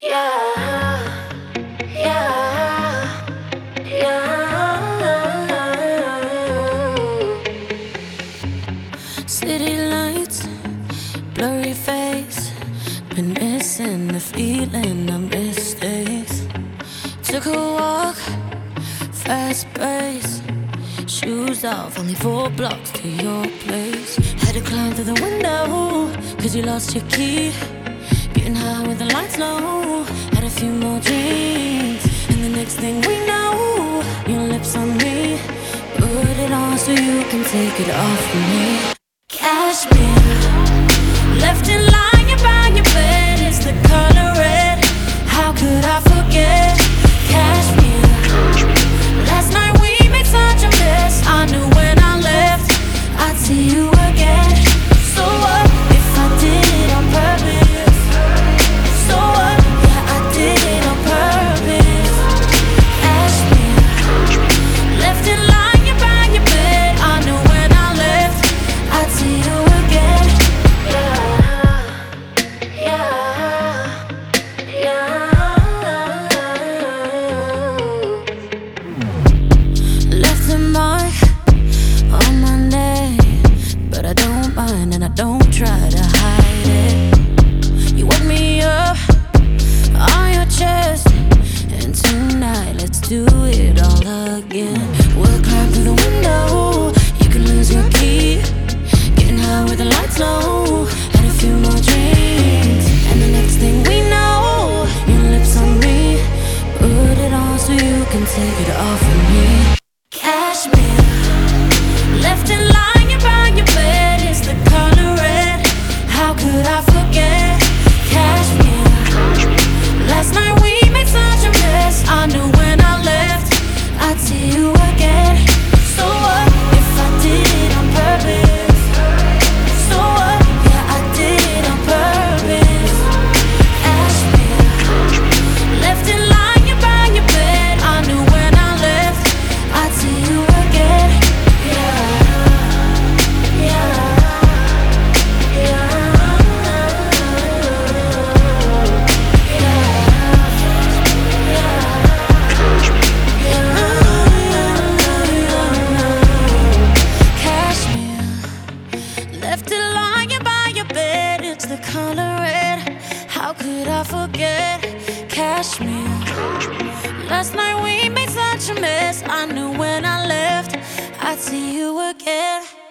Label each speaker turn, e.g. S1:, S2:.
S1: Yeah, yeah, yeah. City lights, blurry face, been missing the feeling of mistakes. Took a walk, fast pace, shoes off, only 4 blocks to your place. Had to climb through the window, cause you lost your key. Getting high with the lights low, had a few more drinks, and the next thing we know, your lips on me. Put it on so you can take it off of me. Cashmere, left it lying by your bed, it's the color red. How could I forget? Cashmere, last night we made such a mess. I knew when I left I'd see you again. So what if I did it on purpose? So what? Yeah, I did it on purpose. Cashmere, left it lying by your bed. I knew when I left I'd see you again. Yeah, yeah, yeah. Left a mark on my name, but I don't mind and I don't try to hide it. You woke me up on your chest, and tonight let's do it all again. We'll climb through the window, you can lose your key. Getting high with the lights low, had a few more drinks, and the next thing we know, your lips on me. Put it on so you can take it off of me. Cashmere, left it lying by your bed, it's the color red. How could I forget? Cashmere, last night we made such a mess. I knew when I left I'd see you again. So what if I did it on purpose? So what? Yeah, I did it on purpose. Cashmere, left it lying by your bed. I knew when I left I'd see you again. Cashmere, left it lying by your bed, it's the color red. How could I forget? Cashmere, last night we made such a mess. I knew when I left I'd see you again.